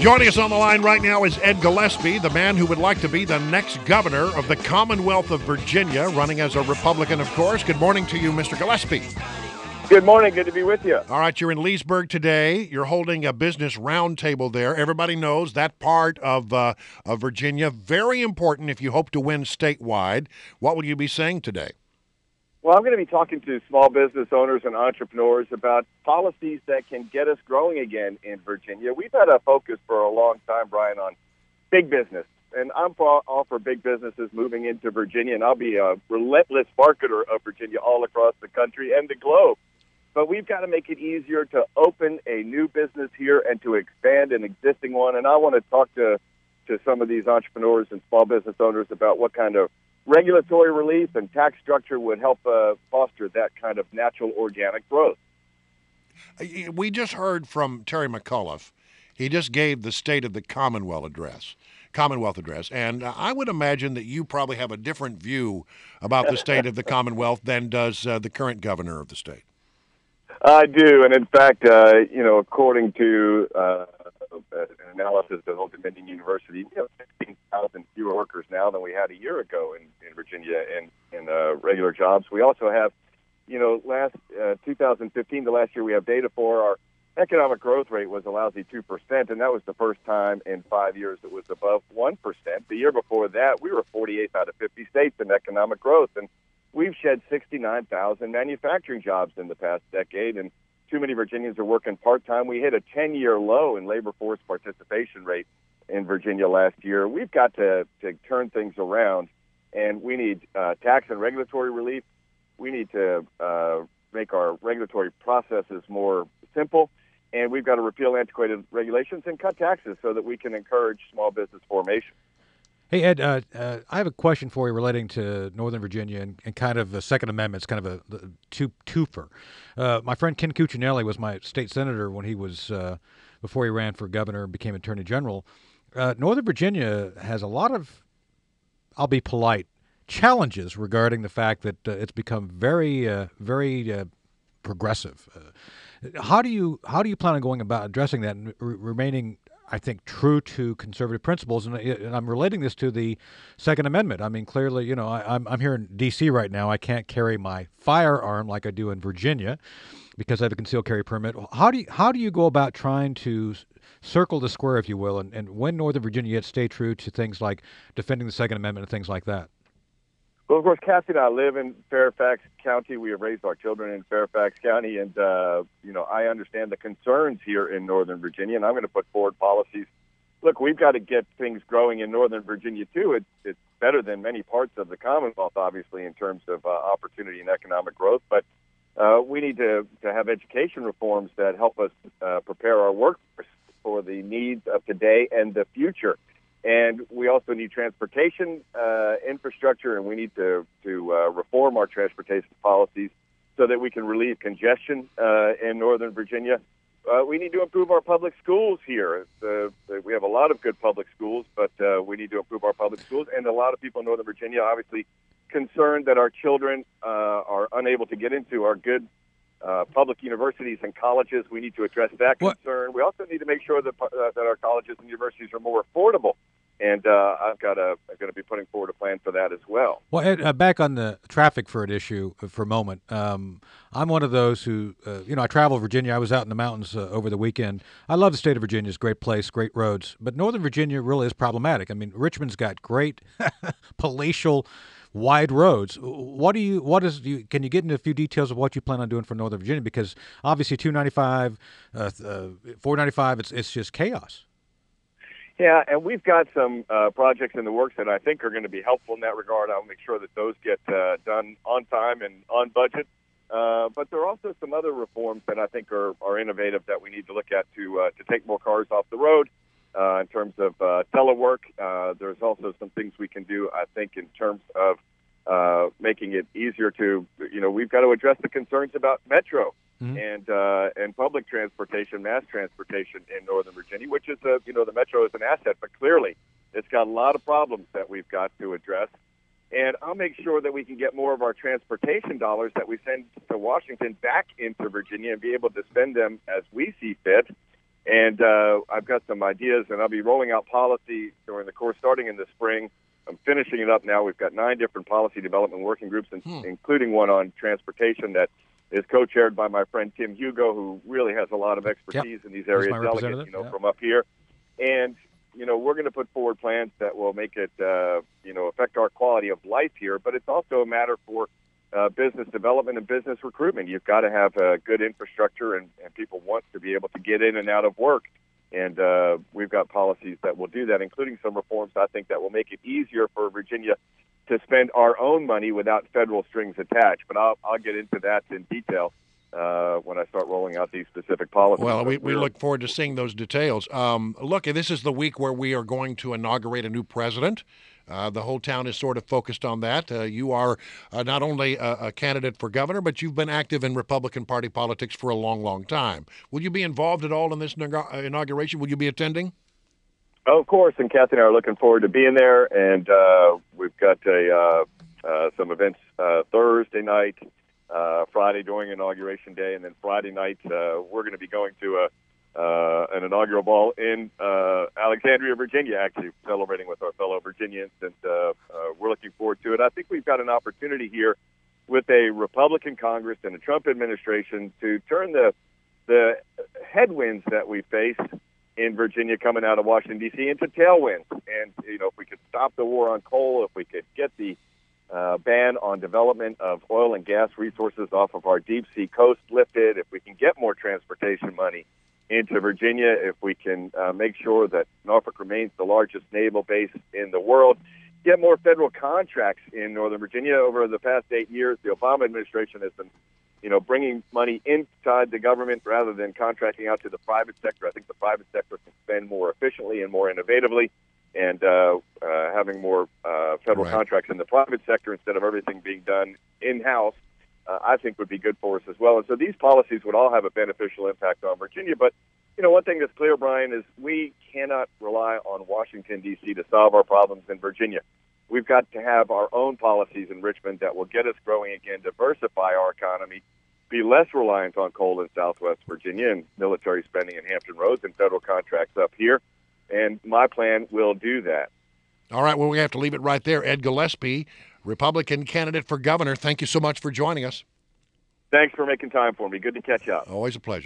Joining us on the line right now is Ed Gillespie, the man who would like to be the next governor of the Commonwealth of Virginia, running as a Republican, of course. Good morning to you, Mr. Gillespie. Good morning. Good to be with you. All right, you're in Leesburg today. You're holding a business roundtable there. Everybody knows that part of Virginia, very important if you hope to win statewide. What will you be saying today? Well, I'm going to be talking to small business owners and entrepreneurs about policies that can get us growing again in Virginia. We've had a focus for a long time, Brian, on big business. And I'm all for big businesses moving into Virginia, and I'll be a relentless marketer of Virginia all across the country and the globe. But we've got to make it easier to open a new business here and to expand an existing one. And I want to talk to some of these entrepreneurs and small business owners about what kind of regulatory relief and tax structure would help foster that kind of natural organic growth. We just heard from Terry McAuliffe. He just gave the State of the Commonwealth address. And I would imagine that you probably have a different view about the state of the Commonwealth than does the current governor of the state. I do, and in fact, according to an analysis at Old Dominion University, we have 16,000 fewer workers now than we had a year ago in Virginia in regular jobs. We also have, last 2015, the last year we have data for, our economic growth rate was a lousy 2%, and that was the first time in 5 years it was above 1%. The year before that, we were 48th out of 50 states in economic growth, and we've shed 69,000 manufacturing jobs in the past decade, and too many Virginians are working part-time. We hit a 10-year low in labor force participation rate in Virginia last year. We've got to turn things around, and we need tax and regulatory relief. We need to make our regulatory processes more simple, and we've got to repeal antiquated regulations and cut taxes so that we can encourage small business formation. Hey, Ed, I have a question for you relating to Northern Virginia and kind of the Second Amendment. It's kind of a twofer. My friend Ken Cuccinelli was my state senator when he was, before he ran for governor and became attorney general. Northern Virginia has a lot of, I'll be polite, challenges regarding the fact that it's become very progressive. How do you plan on going about addressing that and remaining, I think, true to conservative principles? And I'm relating this to the Second Amendment. I mean, clearly, I'm here in D.C. right now. I can't carry my firearm like I do in Virginia because I have a concealed carry permit. How do you go about trying to circle the square, if you will, and when Northern Virginia yet stay true to things like defending the Second Amendment and things like that? Well, of course, Kathy and I live in Fairfax County. We have raised our children in Fairfax County, and, I understand the concerns here in Northern Virginia, and I'm going to put forward policies. Look, we've got to get things growing in Northern Virginia, too. It's better than many parts of the Commonwealth, obviously, in terms of opportunity and economic growth, but we need to have education reforms that help us prepare our workforce for the needs of today and the future. And we also need transportation infrastructure, and we need to reform our transportation policies so that we can relieve congestion in Northern Virginia. We need to improve our public schools here. We have a lot of good public schools, but we need to improve our public schools. And a lot of people in Northern Virginia are obviously concerned that our children are unable to get into our good public universities and colleges. We need to address that concern. We also need to make sure that our colleges and universities are more affordable. And I'm going to be putting forward a plan for that as well. Well, Ed, back on the traffic for an issue for a moment. I'm one of those who, I travel Virginia. I was out in the mountains over the weekend. I love the state of Virginia. It's a great place, great roads. But Northern Virginia really is problematic. I mean, Richmond's got great palatial, wide roads. Can you get into a few details of what you plan on doing for Northern Virginia? Because obviously 295, 495, it's just chaos. Yeah, and we've got some projects in the works that I think are going to be helpful in that regard. I'll make sure that those get done on time and on budget. But there are also some other reforms that I think are innovative that we need to look at to take more cars off the road in terms of telework. There's also some things we can do, I think, in terms of making it easier to, we've got to address the concerns about Metro. Mm-hmm. and public transportation, mass transportation in Northern Virginia, which is the Metro is an asset, but clearly it's got a lot of problems that we've got to address. And I'll make sure that we can get more of our transportation dollars that we send to Washington back into Virginia and be able to spend them as we see fit. And I've got some ideas, and I'll be rolling out policy during the course starting in the spring. I'm finishing it up now. We've got 9 different policy development working groups, including one on transportation that is co-chaired by my friend Tim Hugo, who really has a lot of expertise in these areas, delegate, from up here. And, we're going to put forward plans that will make it, affect our quality of life here. But it's also a matter for business development and business recruitment. You've got to have a good infrastructure, and people want to be able to get in and out of work. And we've got policies that will do that, including some reforms, I think, that will make it easier for Virginia to spend our own money without federal strings attached. But I'll get into that in detail when I start rolling out these specific policies. Well, we look forward to seeing those details. Look, this is the week where we are going to inaugurate a new president. The whole town is sort of focused on that. You are not only a candidate for governor, but you've been active in Republican Party politics for a long, long time. Will you be involved at all in this inauguration? Will you be attending? Oh, of course, and Kathy and I are looking forward to being there. And we've got some events Thursday night, Friday during Inauguration Day, and then Friday night we're going to be going to an inaugural ball in Alexandria, Virginia, actually celebrating with our fellow Virginians, and we're looking forward to it. I think we've got an opportunity here with a Republican Congress and a Trump administration to turn the headwinds that we face in Virginia coming out of Washington, D.C. into tailwinds. And, if we could stop the war on coal, if we could get the ban on development of oil and gas resources off of our deep sea coast lifted, if we can get more transportation money into Virginia, if we can make sure that Norfolk remains the largest naval base in the world, get more federal contracts in Northern Virginia. Over the past 8 years, the Obama administration has been, bringing money inside the government rather than contracting out to the private sector. I think the private sector can spend more efficiently and more innovatively, and having more federal contracts in the private sector instead of everything being done in-house, I think would be good for us as well. And so these policies would all have a beneficial impact on Virginia. But, one thing that's clear, Brian, is we cannot rely on Washington, D.C. to solve our problems in Virginia. We've got to have our own policies in Richmond that will get us growing again, diversify our economy, be less reliant on coal in Southwest Virginia and military spending in Hampton Roads and federal contracts up here. And my plan will do that. All right, well, we have to leave it right there. Ed Gillespie, Republican candidate for governor, thank you so much for joining us. Thanks for making time for me. Good to catch up. Always a pleasure.